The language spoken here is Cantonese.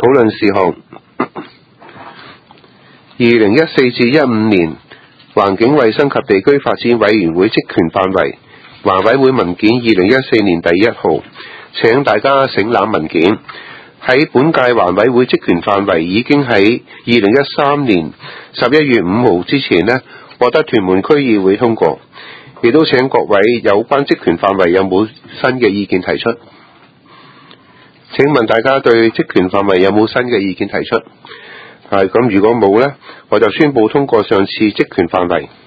討論事項：2014至15年環境衛生及地區發展委員會職權範圍，環委會文件2014年第1號，請大家省覽文件。喺本屆環委會職權範圍已經喺2013年11月5號之前獲得屯門區議會通過，亦都請各位有關職權範圍有冇新嘅意見提出？請問大家對職權範圍有冇新嘅意見提出？咁如果冇呢，我就宣布通過上次職權範圍。